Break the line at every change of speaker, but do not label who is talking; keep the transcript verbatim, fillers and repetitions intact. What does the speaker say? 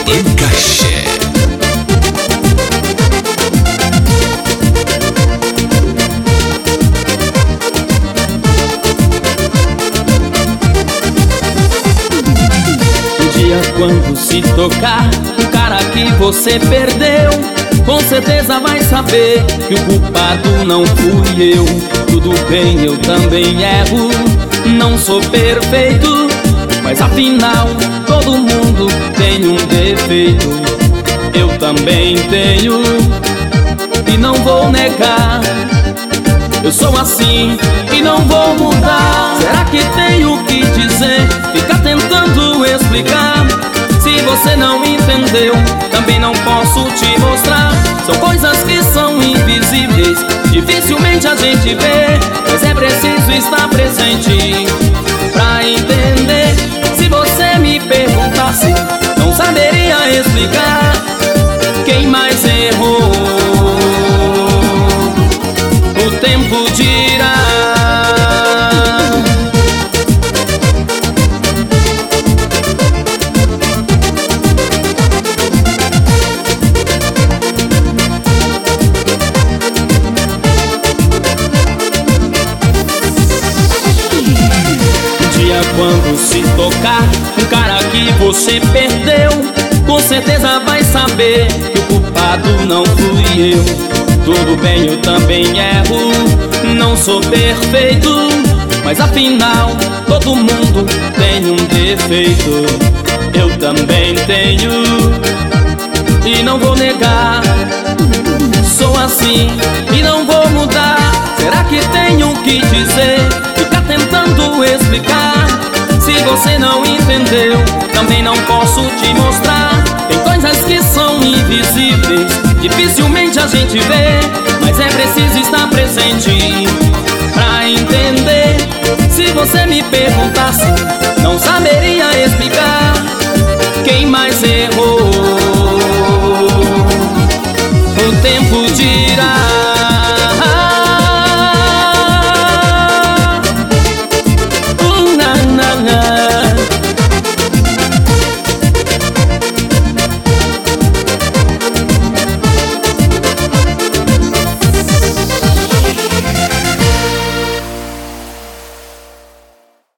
Encaixé.
Um dia quando se tocar o cara que você perdeu, com certeza vai saber que o culpado não fui eu. Tudo bem, eu também erro, não sou perfeito, mas afinal todo mundo tem um defeito. Eu também tenho e não vou negar. Eu sou assim e não vou mudar. Será que tenho o que dizer? Fica tentando explicar. Se você não entendeu, também não posso te mostrar. São coisas que são invisíveis, dificilmente a gente vê, mas é preciso estar presente pra entender. Se você me perguntasse, não saberia explicar quem mais errou. O tempo dirá. Quando se tocar um cara que você perdeu, com certeza vai saber que o culpado não fui eu. Tudo bem, eu também erro, não sou perfeito, mas afinal todo mundo tem um defeito. Eu também tenho e não vou negar. Sou assim e não vou mudar. Será que tenho o que dizer? Fica tentando explicar. Se você não entendeu, também não posso te mostrar. Tem coisas que são invisíveis, dificilmente a gente vê, mas é preciso estar presente pra entender. Se você me perguntasse, não saberia explicar quem mais errou.